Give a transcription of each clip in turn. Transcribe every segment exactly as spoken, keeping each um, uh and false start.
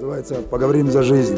Называется «Поговорим за жизнь».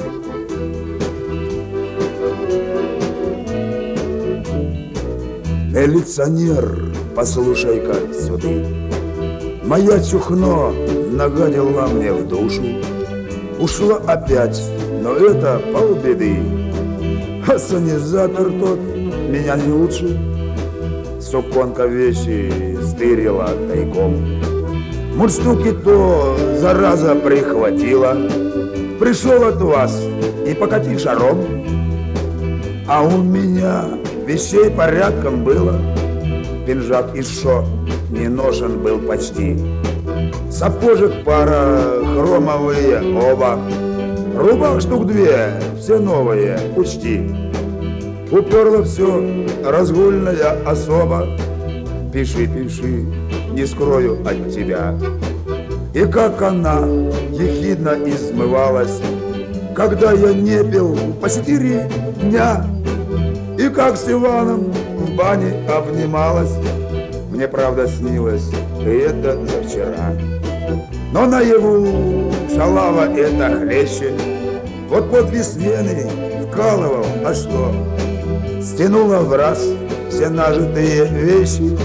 Милиционер, послушай-ка сюды. Моя чухно нагадила мне в душу. Ушла опять, но это полбеды. Ассанизатор тот меня не лучше. Суконка вещи стырила тайком. Мундштуки то зараза прихватила. Пришел от вас и покати шаром. А у меня вещей порядком было. Пинжак из шо не ношен был почти. Сапожек пара, хромовые оба. Рубах штук две, все новые, учти. Уперла все, разгульная особа. Пиши, пиши, не скрою от тебя. И как она ехидно измывалась, когда я не пил по четыре дня. И как с Иваном в бане обнималась. Мне правда снилось, и это за вчера. Но наяву шалава это хлеще. Вот под весмены вкалывал, а что? Стянула в раз все нажитые вещи.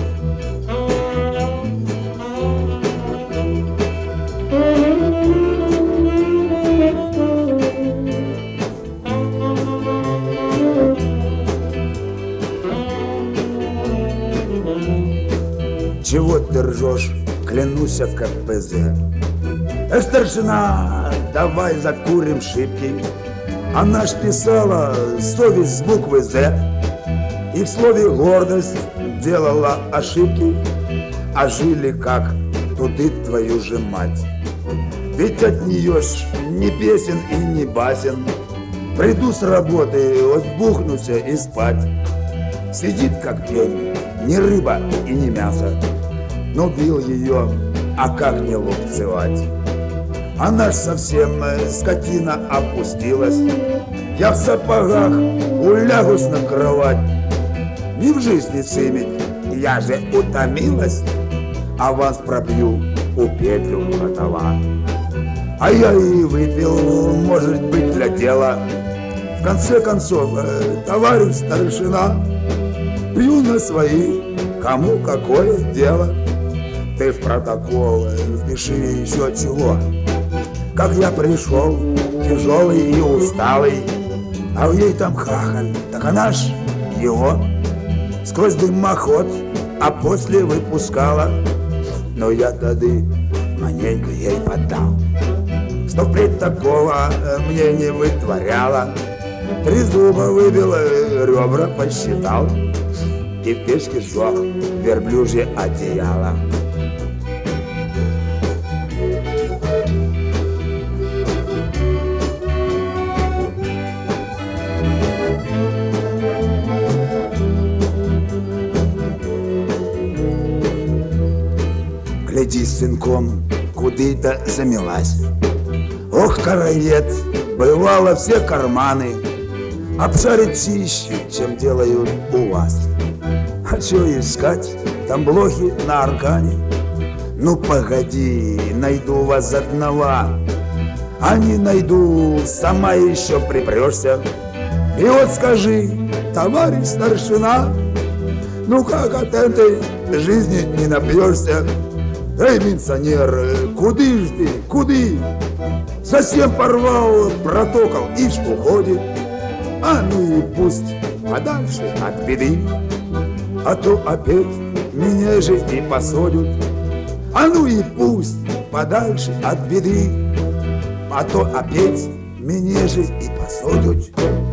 Чего ты ржешь, клянусь ка пэ зэ. Эх, старшина, давай закурим шибки. Она ж писала совесть с буквы «З». И в слове «гордость» делала ошибки. А жили как туды твою же мать. Ведь от нее ж ни песен и ни басен. Приду с работы, вот бухнуся и спать. Сидит как пень, ни рыба и ни мясо. Но бил ее, а как не лупцевать? Она ж совсем скотина опустилась. Я в сапогах улягусь на кровать. Не в жизни сымить, я же утомилась. Аванс пробью у петлю готова. А я и выпил, может быть, для дела. В конце концов, товарищ старшина, пью на свои, кому какое дело. Ты в протокол впиши еще чего. Как я пришел, тяжелый и усталый, а в ей там хахаль, так она ж его сквозь дымоход, а после выпускала. Но я тады маненько ей поддал, что впредь такого мне не вытворяла. Три зуба выбила, ребра посчитал, и в печке сжег верблюжье одеяло. Гляди, сынком, куды-то замелась. Ох, караед, бывало все карманы обшарить чище, чем делают у вас. А чё искать, там блохи на аркане? Ну погоди, найду вас одного. А не найду, сама еще припрешься. И вот скажи, товарищ старшина, ну как от этой жизни не напьешься? Эй, милиционер, куды ж ты, куды? Совсем порвал протокол, ишь уходит. А ну и пусть подальше от беды. А то опять меня же и посадят. А ну и пусть подальше от беды. А то опять меня же и посадят.